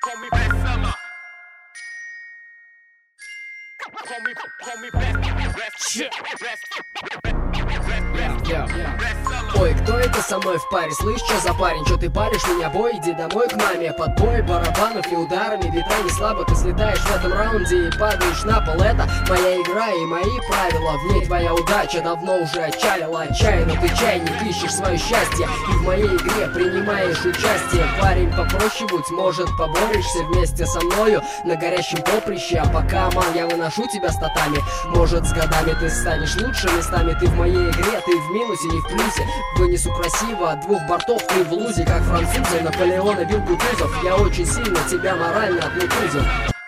Ой, кто это со мной в паре? Слышь, что за парень? Что ты паришь меня, бой? Иди домой к маме. Под бой барабанов и ударами ветра не слабо. Ты слетаешь в этом раунде и падаешь на пол. Это моя игра и мои правила. В ней твоя удача давно уже отчалила. Отчаянно ты чайник, ищешь свое счастье и в моей игре принимаешь участие. Парень, попроще будь, может поборешься вместе со мною на горящем поприще. А пока, мал, я выношу тебя статами. Может, с годами ты станешь лучше местами. Ты в моей игре, ты в минусе, не в плюсе. Вынесу красиво от двух бортов, ты в лузе. Как французы Наполеона бил Кутузов. Я очень сильно тебя морально отмутузил.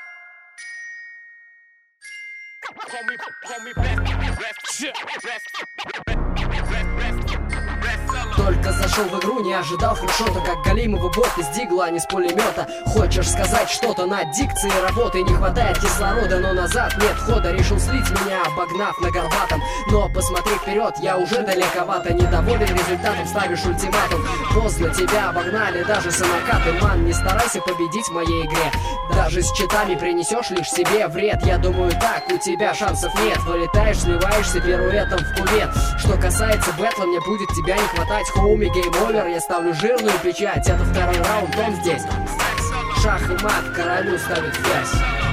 Только зашел в игру, не ожидал хедшота, как Галимова бот из дигла, а не с пулемета. Хочешь сказать что-то на дикции работы? Не хватает кислорода, но назад нет хода. Решил слить меня, обогнав на горбатом. Но посмотри вперед, я уже далековато. Недоволен результатом, ставишь ультиматум. Поздно, тебя обогнали даже самокаты. Ман, не старайся победить в моей игре. Даже с читами принесешь лишь себе вред. Я думаю так, у тебя шансов нет. Вылетаешь, сливаешься пируэтом в кувет. Что касается бэтла, мне будет тебя не хватать. Хоуми, гейм овер, я ставлю жирную печать. Это второй раунд, он здесь. Шах и мат, королю ставит ферзь.